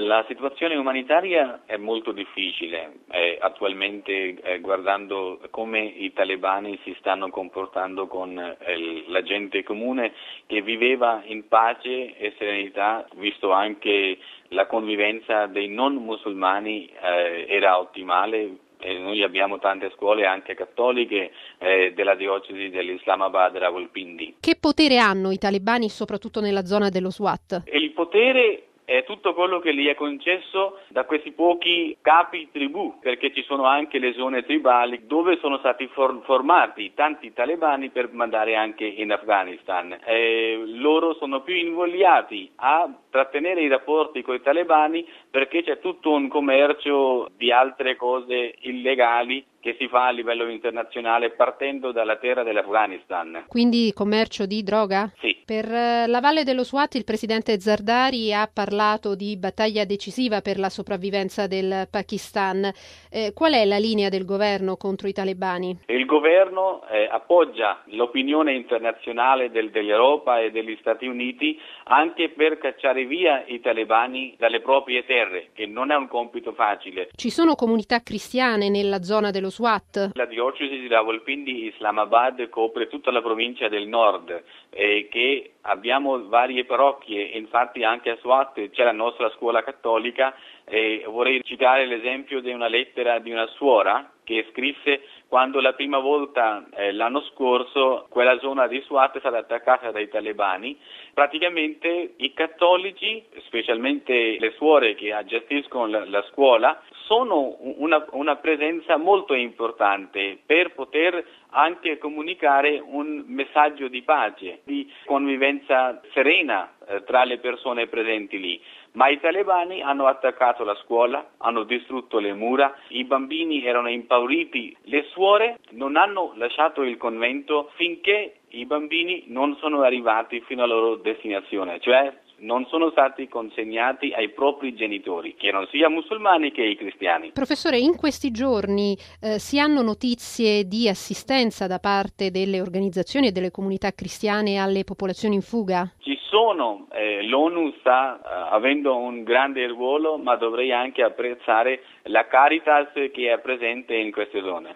La situazione umanitaria è molto difficile, attualmente guardando come i talebani si stanno comportando con la gente comune che viveva in pace e serenità, visto anche la convivenza dei non musulmani era ottimale. Noi abbiamo tante scuole anche cattoliche della diocesi dell'Islamabad Rawalpindi. Che potere hanno i talebani soprattutto nella zona dello Swat? Il potere è tutto quello che gli è concesso da questi pochi capi tribù, perché ci sono anche le zone tribali dove sono stati formati tanti talebani per mandare anche in Afghanistan. Loro sono più invogliati a trattenere i rapporti con i talebani perché c'è tutto un commercio di altre cose illegali che si fa a livello internazionale partendo dalla terra dell'Afghanistan. Quindi commercio di droga? Sì. Per la Valle dello Swat il presidente Zardari ha parlato di battaglia decisiva per la sopravvivenza del Pakistan. Qual è la linea del governo contro i talebani? Il governo appoggia l'opinione internazionale dell'Europa e degli Stati Uniti anche per cacciare via i talebani dalle proprie terre, che non è un compito facile. Ci sono comunità cristiane nella zona dello Swat? La diocesi di Rawalpindi Islamabad copre tutta la provincia del nord che abbiamo varie parrocchie, infatti anche a Swat c'è la nostra scuola cattolica. Vorrei citare l'esempio di una lettera di una suora che scrisse quando la prima volta l'anno scorso quella zona di Swat è stata attaccata dai talebani. Praticamente i cattolici, specialmente le suore che gestiscono la scuola, sono una presenza molto importante per poter anche comunicare un messaggio di pace, di convivenza serena tra le persone presenti lì. Ma i talebani hanno attaccato la scuola, hanno distrutto le mura, i bambini erano impauriti, le suore non hanno lasciato il convento finché i bambini non sono arrivati fino alla loro destinazione, cioè non sono stati consegnati ai propri genitori, che erano sia musulmani che i cristiani. Professore, in questi giorni si hanno notizie di assistenza da parte delle organizzazioni e delle comunità cristiane alle popolazioni in fuga? Ci sono, l'ONU sta avendo un grande ruolo, ma dovrei anche apprezzare la Caritas che è presente in queste zone.